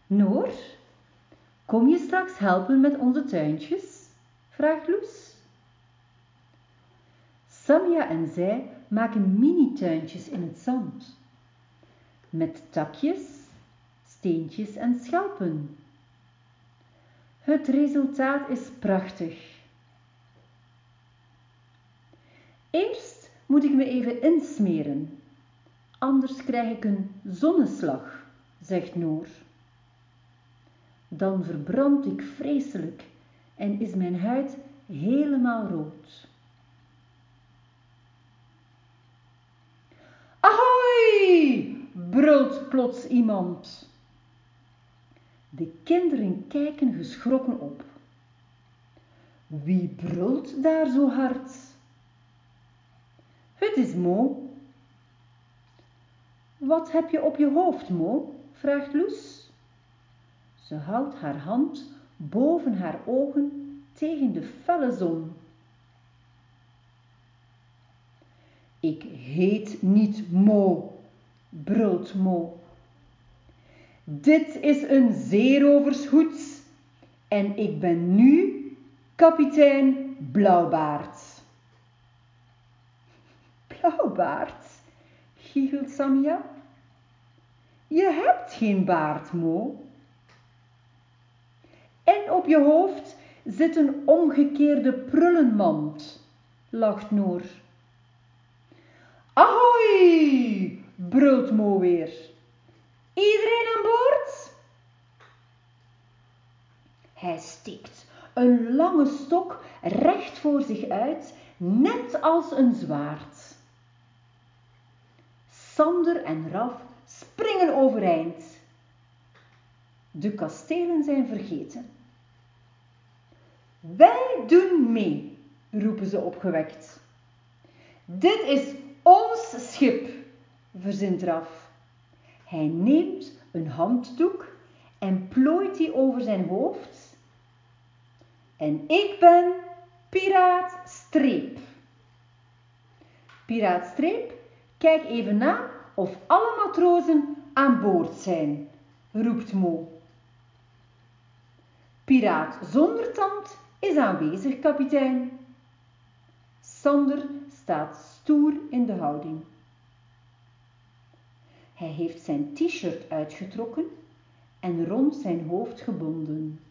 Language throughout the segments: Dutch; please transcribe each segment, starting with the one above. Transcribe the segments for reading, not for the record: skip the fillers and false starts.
Noor, kom je straks helpen met onze tuintjes? Vraagt Loes. Samia en zij maken mini-tuintjes in het zand. Met takjes, steentjes en schelpen. Het resultaat is prachtig. Eerst moet ik me even insmeren, anders krijg ik een zonneslag, zegt Noor. Dan verbrand ik vreselijk en is mijn huid helemaal rood. Ahoy! Brult plots iemand. De kinderen kijken geschrokken op. Wie brult daar zo hard? Het is Mo. Wat heb je op je hoofd, Mo? Vraagt Loes. Ze houdt haar hand boven haar ogen tegen de felle zon. Ik heet niet Mo, brult Mo. Dit is een zeerovershoed en ik ben nu kapitein Blauwbaard. Blauwbaard? Giechelt Samia. Je hebt geen baard, Mo. En op je hoofd zit een omgekeerde prullenmand, lacht Noor. Ahoy! Brult Mo weer. Iedereen aan boord? Hij steekt een lange stok recht voor zich uit, net als een zwaard. Sander en Raf springen overeind. De kastelen zijn vergeten. Wij doen mee, roepen ze opgewekt. Dit is ons schip, verzint Raf. Hij neemt een handdoek en plooit die over zijn hoofd. En ik ben Piraat Streep. Piraat Streep, kijk even na of alle matrozen aan boord zijn, roept Mo. Piraat zonder tand is aanwezig, kapitein. Sander staat stoer in de houding. Hij heeft zijn t-shirt uitgetrokken en rond zijn hoofd gebonden.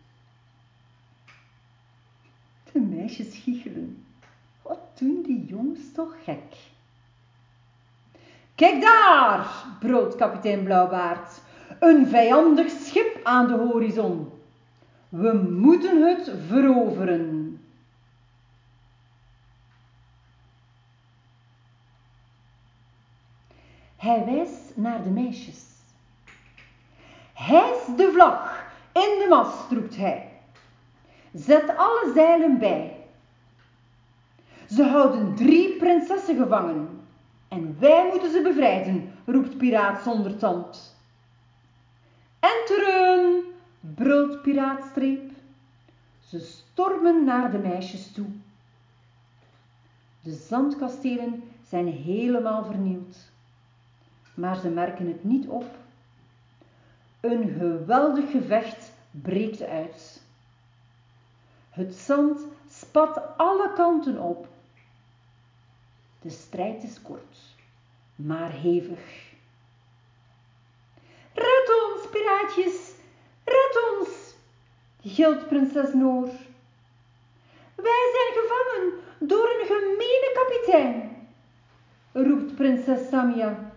De meisjes giechelen. Wat doen die jongens toch gek? Kijk daar, brult kapitein Blauwbaard. Een vijandig schip aan de horizon. We moeten het veroveren. Hij wijst naar de meisjes. Hijs de vlag in de mast, roept hij. Zet alle zeilen bij. Ze houden 3 prinsessen gevangen. En wij moeten ze bevrijden, roept Piraat zonder tand. Enteren, brult Piraat Streep. Ze stormen naar de meisjes toe. De zandkastelen zijn helemaal vernield. Maar ze merken het niet op. Een geweldig gevecht breekt uit. Het zand spat alle kanten op. De strijd is kort, maar hevig. Red ons, piraatjes, red ons, gilt prinses Noor. Wij zijn gevangen door een gemene kapitein, roept prinses Samia.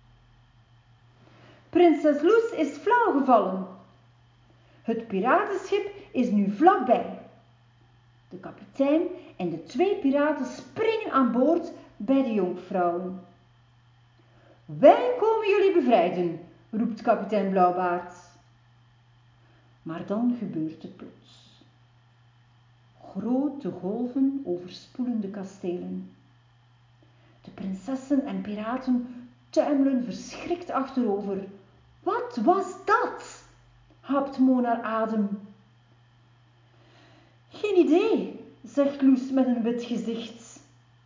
Prinses Loes is flauw gevallen. Het piratenschip is nu vlakbij. De kapitein en de 2 piraten springen aan boord bij de jonkvrouwen. Wij komen jullie bevrijden, roept kapitein Blauwbaard. Maar dan gebeurt het plots. Grote golven overspoelen de kastelen. De prinsessen en piraten tuimelen verschrikt achterover. Wat was dat? Hapt Mo naar adem. Geen idee, zegt Loes met een wit gezicht.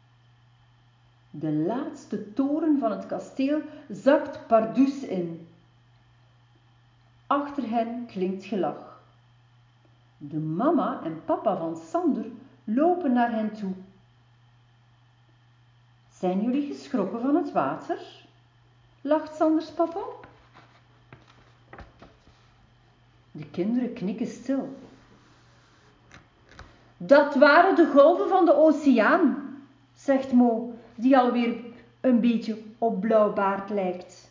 De laatste toren van het kasteel zakt pardoes in. Achter hen klinkt gelach. De mama en papa van Sander lopen naar hen toe. Zijn jullie geschrokken van het water? Lacht Sanders papa. De kinderen knikken stil. Dat waren de golven van de oceaan, zegt Mo, die alweer een beetje op Blauwbaard lijkt.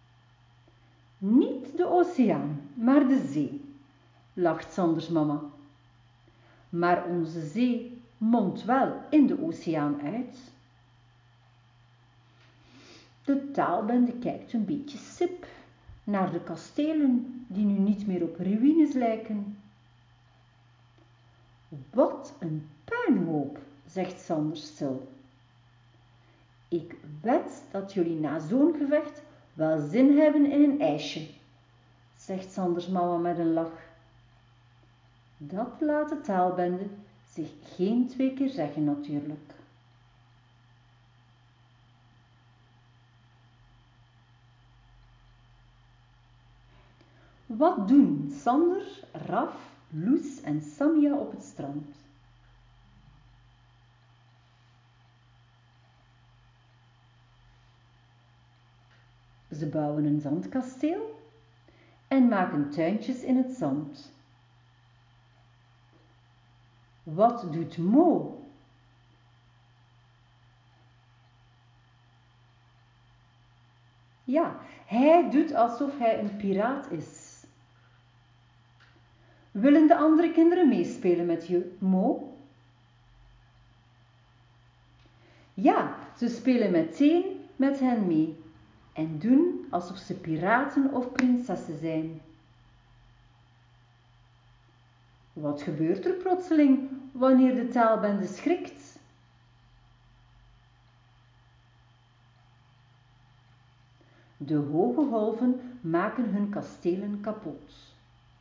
Niet de oceaan, maar de zee, lacht Sanders mama. Maar onze zee mondt wel in de oceaan uit. De taalbende kijkt een beetje sip naar de kastelen die nu niet meer op ruïnes lijken. Wat een puinhoop, zegt Sanders stil. Ik wed dat jullie na zo'n gevecht wel zin hebben in een ijsje, zegt Sanders mama met een lach. Dat laat de taalbende zich geen 2 keer zeggen natuurlijk. Wat doen Sander, Raf, Loes en Samia op het strand? Ze bouwen een zandkasteel en maken tuintjes in het zand. Wat doet Mo? Ja, hij doet alsof hij een piraat is. Willen de andere kinderen meespelen met je, Mo? Ja, ze spelen meteen met hen mee en doen alsof ze piraten of prinsessen zijn. Wat gebeurt er plotseling wanneer de taalbende schrikt? De hoge golven maken hun kastelen kapot.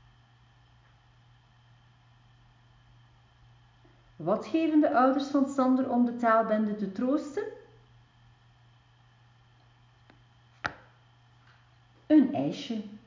Wat geven de ouders van Sander om de taalbende te troosten? Een ijsje.